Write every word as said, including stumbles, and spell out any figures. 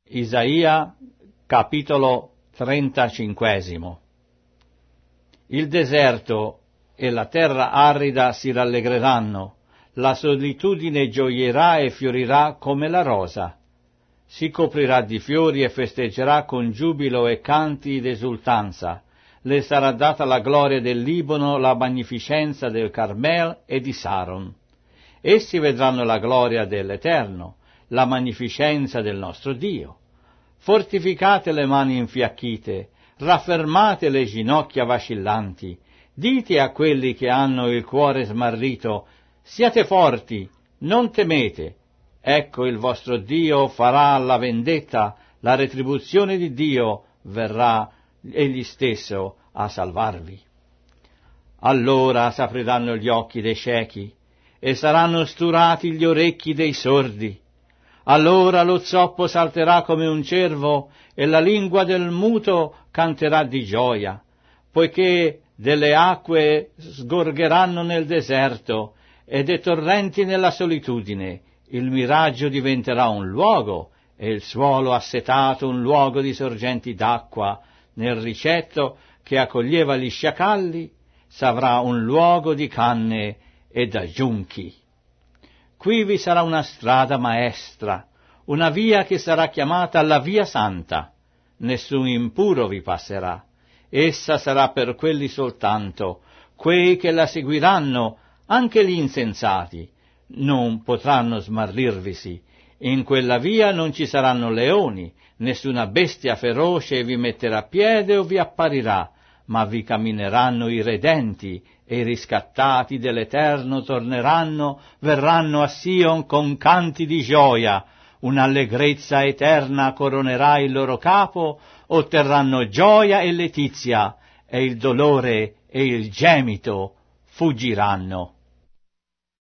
Isaia, capitolo trentacinquesimo. Il deserto e la terra arida si rallegreranno, la solitudine gioierà e fiorirà come la rosa. Si coprirà di fiori e festeggerà con giubilo e canti d'esultanza. Le sarà data la gloria del Libano, la magnificenza del Carmel e di Saron. Essi vedranno la gloria dell'Eterno, la magnificenza del nostro Dio. Fortificate le mani infiacchite, raffermate le ginocchia vacillanti, dite a quelli che hanno il cuore smarrito, siate forti, non temete, ecco il vostro Dio farà la vendetta, la retribuzione di Dio verrà egli stesso a salvarvi. Allora s'apriranno gli occhi dei ciechi e saranno sturati gli orecchi dei sordi. Allora lo zoppo salterà come un cervo e la lingua del muto canterà di gioia, poiché delle acque sgorgeranno nel deserto e dei torrenti nella solitudine. Il miraggio diventerà un luogo e il suolo assetato un luogo di sorgenti d'acqua. Nel ricetto che accoglieva gli sciacalli s'avrà un luogo di canne e da giunchi. Qui vi sarà una strada maestra, una via che sarà chiamata la via santa. Nessun impuro vi passerà. Essa sarà per quelli soltanto, quei che la seguiranno, anche gli insensati, non potranno smarrirvisi. In quella via non ci saranno leoni, nessuna bestia feroce vi metterà piede o vi apparirà, ma vi cammineranno i redenti, e i riscattati dell'Eterno torneranno, verranno a Sion con canti di gioia, un'allegrezza eterna coronerà il loro capo, otterranno gioia e letizia, e il dolore e il gemito fuggiranno.